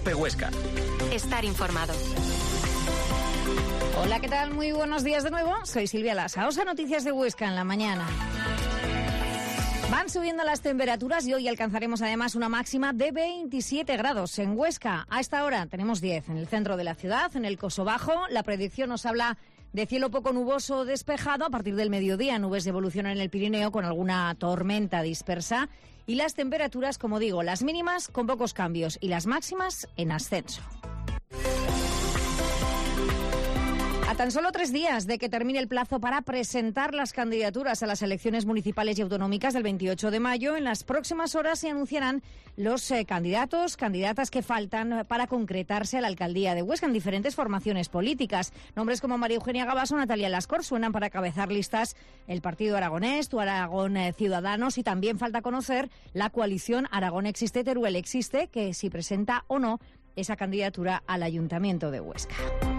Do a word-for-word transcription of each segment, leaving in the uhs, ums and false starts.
COPE Huesca. Estar informado. Hola, ¿qué tal? Muy buenos días de nuevo. Soy Silvia Lasa. Osa Noticias de Huesca en la mañana. Van subiendo las temperaturas y hoy alcanzaremos además una máxima de veintisiete grados en Huesca. A esta hora tenemos diez en el centro de la ciudad, en el Coso Bajo. La predicción nos habla de cielo poco nuboso o despejado. A partir del mediodía, nubes de evolución en el Pirineo con alguna tormenta dispersa. Y las temperaturas, como digo, las mínimas con pocos cambios y las máximas en ascenso. A tan solo tres días de que termine el plazo para presentar las candidaturas a las elecciones municipales y autonómicas del veintiocho de mayo, en las próximas horas se anunciarán los eh, candidatos, candidatas que faltan para concretarse a la alcaldía de Huesca en diferentes formaciones políticas. Nombres como María Eugenia Gabas o Natalia Lascor suenan para cabezar listas el Partido Aragonés, Tu Aragón eh, Ciudadanos, y también falta conocer la coalición Aragón Existe, Teruel Existe, que si presenta o no esa candidatura al Ayuntamiento de Huesca.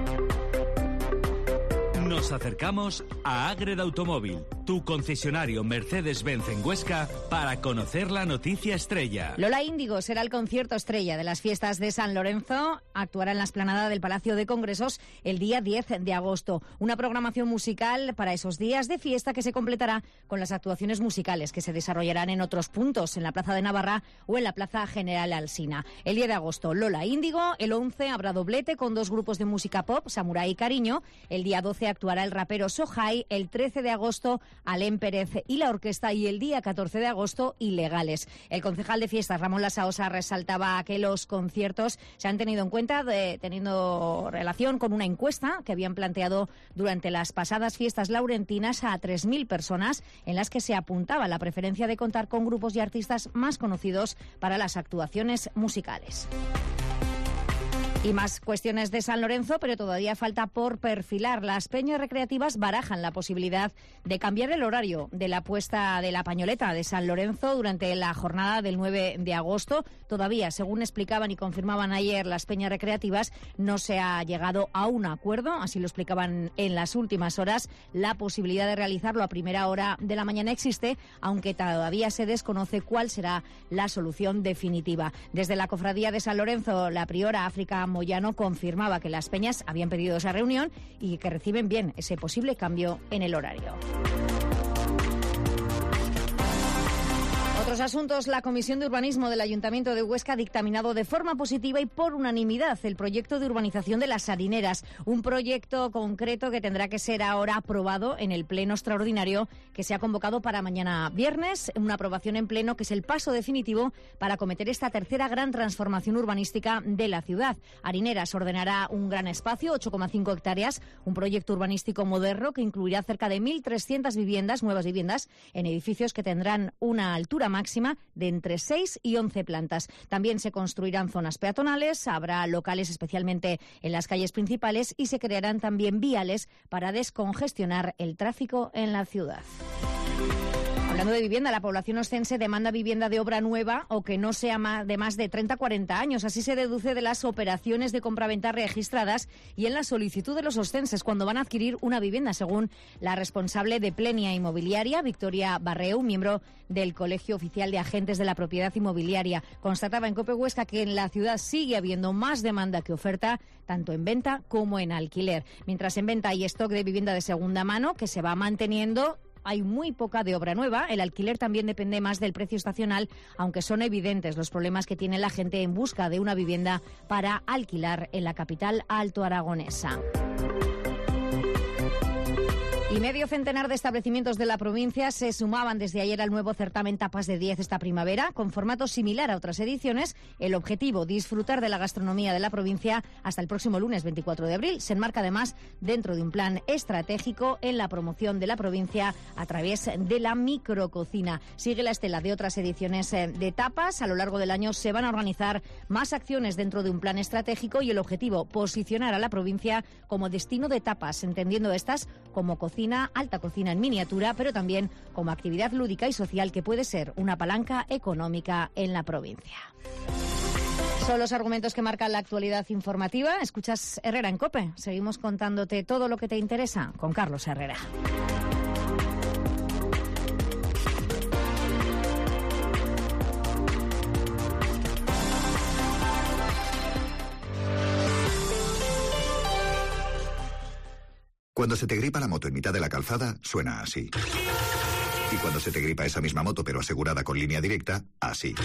Nos acercamos a Ágreda Automóvil, tu concesionario Mercedes-Benz en Huesca, para conocer la noticia estrella. Lola Índigo será el concierto estrella de las fiestas de San Lorenzo. Actuará en la explanada del Palacio de Congresos el día diez de agosto. Una programación musical para esos días de fiesta que se completará con las actuaciones musicales que se desarrollarán en otros puntos, en la Plaza de Navarra o en la Plaza General Alsina. El diez de agosto, Lola Índigo. El once habrá doblete con dos grupos de música pop, Samurai y Cariño. El día doce actuará el rapero Sohai. El trece de agosto, Alén Pérez y la orquesta, y el día catorce de agosto, Ilegales. El concejal de fiestas, Ramón Lasaosa, resaltaba que los conciertos se han tenido en cuenta de, teniendo relación con una encuesta que habían planteado durante las pasadas fiestas laurentinas a tres mil personas, en las que se apuntaba la preferencia de contar con grupos y artistas más conocidos para las actuaciones musicales. Y más cuestiones de San Lorenzo, pero todavía falta por perfilar. Las peñas recreativas barajan la posibilidad de cambiar el horario de la puesta de la pañoleta de San Lorenzo durante la jornada del nueve de agosto. Todavía, según explicaban y confirmaban ayer las peñas recreativas, no se ha llegado a un acuerdo. Así lo explicaban en las últimas horas. La posibilidad de realizarlo a primera hora de la mañana existe, aunque todavía se desconoce cuál será la solución definitiva. Desde la Cofradía de San Lorenzo, la priora África Moyano confirmaba que las peñas habían pedido esa reunión y que reciben bien ese posible cambio en el horario. Otros asuntos. La Comisión de Urbanismo del Ayuntamiento de Huesca ha dictaminado de forma positiva y por unanimidad el proyecto de urbanización de las Harineras, un proyecto concreto que tendrá que ser ahora aprobado en el pleno extraordinario que se ha convocado para mañana viernes, una aprobación en pleno que es el paso definitivo para acometer esta tercera gran transformación urbanística de la ciudad. Harineras ordenará un gran espacio, ocho coma cinco hectáreas, un proyecto urbanístico moderno que incluirá cerca de mil trescientas viviendas, nuevas viviendas, en edificios que tendrán una altura máxima de entre seis y once plantas. También se construirán zonas peatonales, habrá locales especialmente en las calles principales y se crearán también viales para descongestionar el tráfico en la ciudad. Hablando de vivienda, la población oscense demanda vivienda de obra nueva o que no sea de más de treinta a cuarenta años. Así se deduce de las operaciones de compraventa registradas y en la solicitud de los oscenses cuando van a adquirir una vivienda, según la responsable de Plenia Inmobiliaria, Victoria Barreu, miembro del Colegio Oficial de Agentes de la Propiedad Inmobiliaria. Constataba en COPE Huesca que en la ciudad sigue habiendo más demanda que oferta, tanto en venta como en alquiler. Mientras en venta hay stock de vivienda de segunda mano que se va manteniendo, hay muy poca de obra nueva. El alquiler también depende más del precio estacional, aunque son evidentes los problemas que tiene la gente en busca de una vivienda para alquilar en la capital alto aragonesa. Y medio centenar de establecimientos de la provincia se sumaban desde ayer al nuevo certamen Tapas de diez esta primavera, con formato similar a otras ediciones. El objetivo, disfrutar de la gastronomía de la provincia hasta el próximo lunes veinticuatro de abril. Se enmarca además dentro de un plan estratégico en la promoción de la provincia a través de la micrococina. Sigue la estela de otras ediciones de Tapas. A lo largo del año se van a organizar más acciones dentro de un plan estratégico y el objetivo, posicionar a la provincia como destino de tapas, entendiendo estas como cocina, alta cocina en miniatura, pero también como actividad lúdica y social que puede ser una palanca económica en la provincia. Son los argumentos que marcan la actualidad informativa. Escuchas Herrera en COPE. Seguimos contándote todo lo que te interesa con Carlos Herrera. Cuando se te gripa la moto en mitad de la calzada, suena así. Y cuando se te gripa esa misma moto, pero asegurada con Línea Directa, así.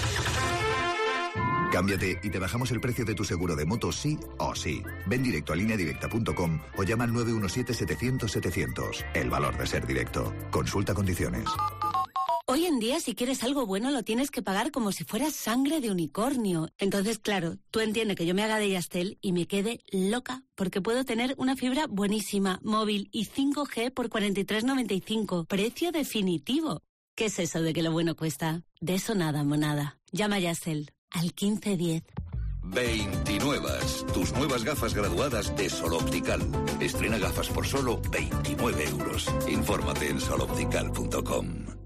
Cámbiate y te bajamos el precio de tu seguro de moto sí o sí. Ven directo a línea directa punto com o llama al nueve uno siete, setecientos, setecientos. El valor de ser directo. Consulta condiciones. Hoy en día, si quieres algo bueno, lo tienes que pagar como si fuera sangre de unicornio. Entonces, claro, tú entiendes que yo me haga de Yastel y me quede loca, porque puedo tener una fibra buenísima, móvil y cinco G por cuarenta y tres noventa y cinco. Precio definitivo. ¿Qué es eso de que lo bueno cuesta? De eso nada, monada. Llama a Yastel al quince diez. veintinuevas, tus nuevas gafas graduadas de Sol Optical. Estrena gafas por solo veintinueve euros. Infórmate en sol optical punto com.